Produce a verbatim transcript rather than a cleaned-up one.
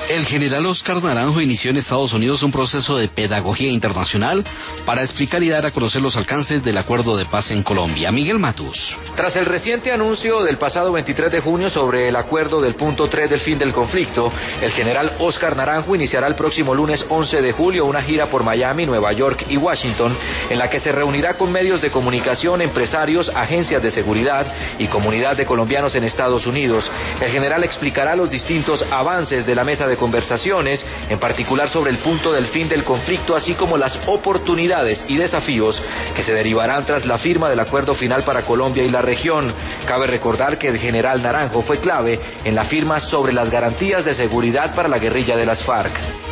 El general Oscar Naranjo inició en Estados Unidos un proceso de pedagogía internacional para explicar y dar a conocer los alcances del acuerdo de paz en Colombia. Miguel Matus. Tras el reciente anuncio del pasado veintitrés de junio sobre el acuerdo del punto tres del fin del conflicto, el general Oscar Naranjo iniciará el próximo lunes once de julio una gira por Miami, Nueva York y Washington, en la que se reunirá con medios de comunicación, empresarios, agencias de seguridad y comunidad de colombianos en Estados Unidos. El general explicará los distintos avances de la mesa de conversaciones, en particular sobre el punto del fin del conflicto, así como las oportunidades y desafíos que se derivarán tras la firma del acuerdo final para Colombia y la región. Cabe recordar que el general Naranjo fue clave en la firma sobre las garantías de seguridad para la guerrilla de las FARC.